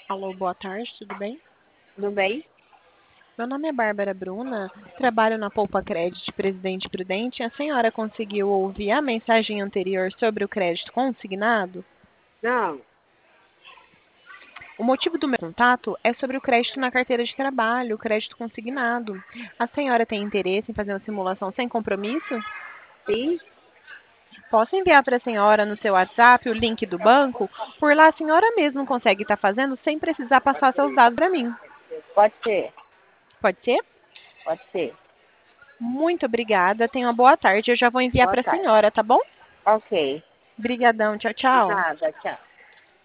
Alô, boa tarde, tudo bem? Tudo bem? Meu nome é Bárbara Bruna, trabalho na Poupa Crédito Presidente Prudente. A senhora conseguiu ouvir a mensagem anterior sobre o crédito consignado? Não, O motivo do meu contato é sobre o crédito na carteira de trabalho, o crédito consignado. A senhora tem interesse em fazer uma simulação sem compromisso? sim, Posso enviar para a senhora no seu WhatsApp o link do banco? Por lá a senhora mesmo consegue estar fazendo sem precisar passar seus dados para mim. pode ser, Pode ser? pode ser. Muito obrigada. Tenha uma boa tarde. Eu já vou enviar Boa para a tarde. senhora, tá bom? Ok, Obrigadão. Tchau, de tchau. nada, tchau.